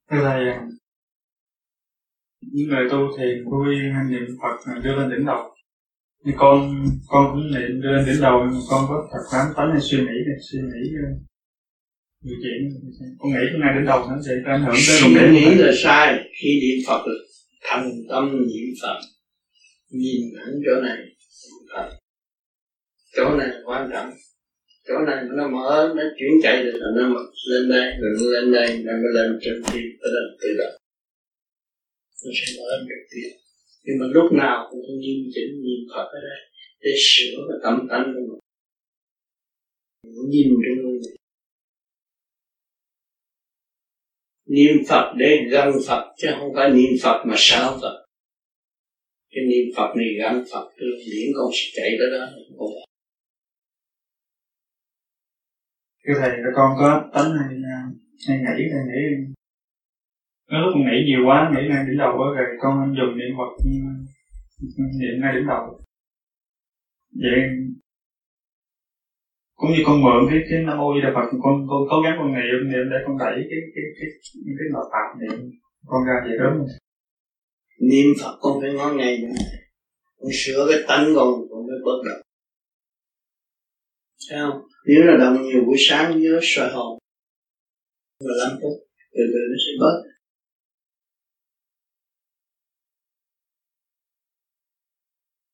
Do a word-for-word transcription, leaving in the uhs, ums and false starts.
Thưa thầy, những người tu thiền vô vi hay niệm Phật đưa lên đỉnh đầu, như con con cũng niệm đưa lên đỉnh đầu, nhưng mà con có thật quán tánh hay suy nghĩ suy nghĩ nhiều chuyện, con nghĩ cũng ngay đỉnh đầu nó sẽ có ảnh hưởng đến suy nghĩ là sai. Khi niệm Phật là thành tâm niệm Phật, nhìn hẳn chỗ này Phật, chỗ này quan trọng, chỗ này nó mở, nó chuyển chạy rồi nó lên đây, rồi nó lên đây, rồi nó lên trên tim, nó lên tự động, nó sẽ mở đượcទៀត. Nhưng mà lúc nào cũng phải nghiêm chỉnh niệm Phật ở đây để sửa cái tâm tánh của mình, nhìn trên người mình. Niệm Phật để gần Phật chứ không phải niệm Phật mà sợ Phật. Cái niệm Phật này gần Phật, từ điển con sẽ chạy tới đó. Thưa thầy, con có tánh hay hay nghĩ hay nghĩ có lúc con nghĩ nhiều quá, nghĩ ngay đỉnh đầu quá rồi con dùng niệm Phật niệm ngay đỉnh đầu. Vậy cũng như con mượn cái cái Nam Mô Di Đà Phật, con con cố gắng con niệm niệm để con đẩy cái cái cái cái cái nội tạng niệm con ra vậy đúng không? Niệm Phật con phải ngó ngay, con sửa cái tánh con con mới bớt động. Thấy không? Nếu là động nhiều buổi sáng nhớ soi hồn mười lăm phút, từ từ nó sẽ bớt.